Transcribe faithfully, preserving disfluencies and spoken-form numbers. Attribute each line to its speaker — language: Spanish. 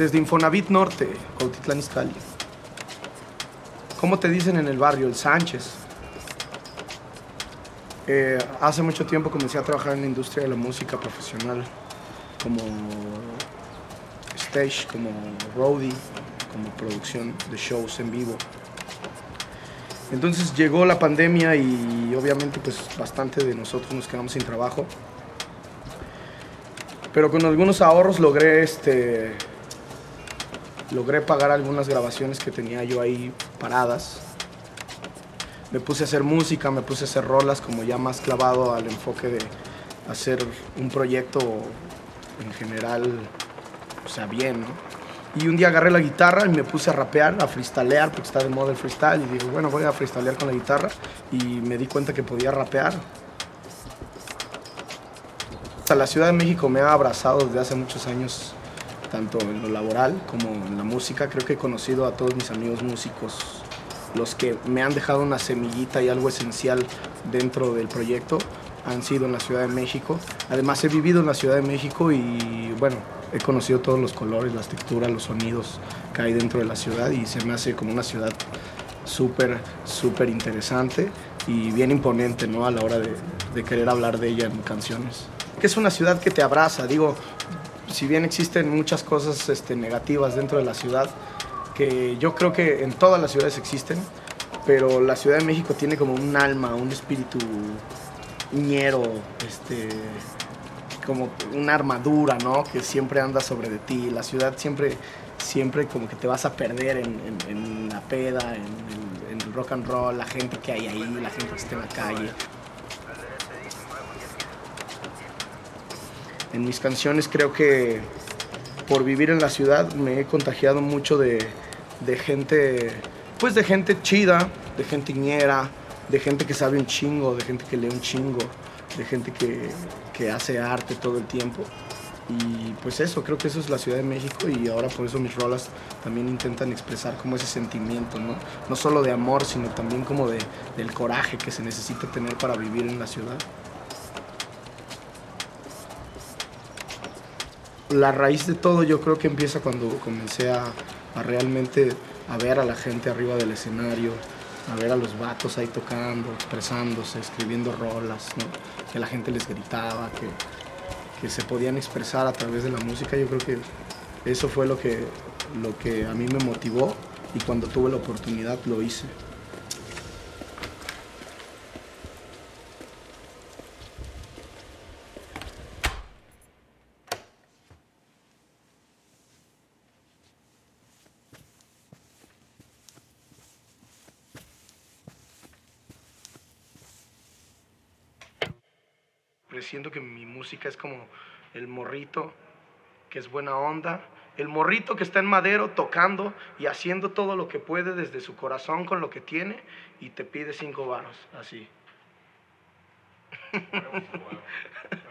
Speaker 1: Desde Infonavit Norte, Cuautitlán Izcalli. ¿Cómo te dicen en el barrio? El Sánchez. Eh, hace mucho tiempo comencé a trabajar en la industria de la música profesional, como stage, como roadie, como producción de shows en vivo. Entonces llegó la pandemia y obviamente pues bastante de nosotros nos quedamos sin trabajo. Pero con algunos ahorros logré, este, logré pagar algunas grabaciones que tenía yo ahí paradas. Me puse a hacer música, me puse a hacer rolas como ya más clavado al enfoque de hacer un proyecto en general, o sea, bien, ¿no? Y un día agarré la guitarra y me puse a rapear, a freestylear, porque está de moda el freestyle. Y digo, bueno, voy a freestylear con la guitarra. Y me di cuenta que podía rapear. La Ciudad de México me ha abrazado desde hace muchos años, tanto en lo laboral como en la música. Creo que he conocido a todos mis amigos músicos, los que me han dejado una semillita y algo esencial dentro del proyecto, han sido en la Ciudad de México. Además he vivido en la Ciudad de México y bueno, he conocido todos los colores, las texturas, los sonidos que hay dentro de la ciudad y se me hace como una ciudad súper, súper interesante y bien imponente, ¿no? A la hora de, de querer hablar de ella en canciones. Que es una ciudad que te abraza, digo, si bien existen muchas cosas este, negativas dentro de la ciudad, que yo creo que en todas las ciudades existen, pero la Ciudad de México tiene como un alma, un espíritu ñero, este, como una armadura, ¿no? Que siempre anda sobre de ti. La ciudad siempre, siempre como que te vas a perder en, en, en la peda, en el, en el rock and roll, la gente que hay ahí, la gente que está en la calle. En mis canciones creo que por vivir en la ciudad me he contagiado mucho de, de gente, pues de gente chida, de gente ñera, de gente que sabe un chingo, de gente que lee un chingo, de gente que, que hace arte todo el tiempo. Y pues eso, creo que eso es la Ciudad de México y ahora por eso mis rolas también intentan expresar como ese sentimiento, ¿no? No solo de amor, sino también como de, del coraje que se necesita tener para vivir en la ciudad. La raíz de todo yo creo que empieza cuando comencé a, a realmente a ver a la gente arriba del escenario, a ver a los vatos ahí tocando, expresándose, escribiendo rolas, ¿no? Que la gente les gritaba, que, que se podían expresar a través de la música. Yo creo que eso fue lo que, lo que a mí me motivó y cuando tuve la oportunidad lo hice. Siento que mi música es como el morrito que es buena onda, el morrito que está en Madero tocando y haciendo todo lo que puede desde su corazón con lo que tiene y te pide cinco varos, así.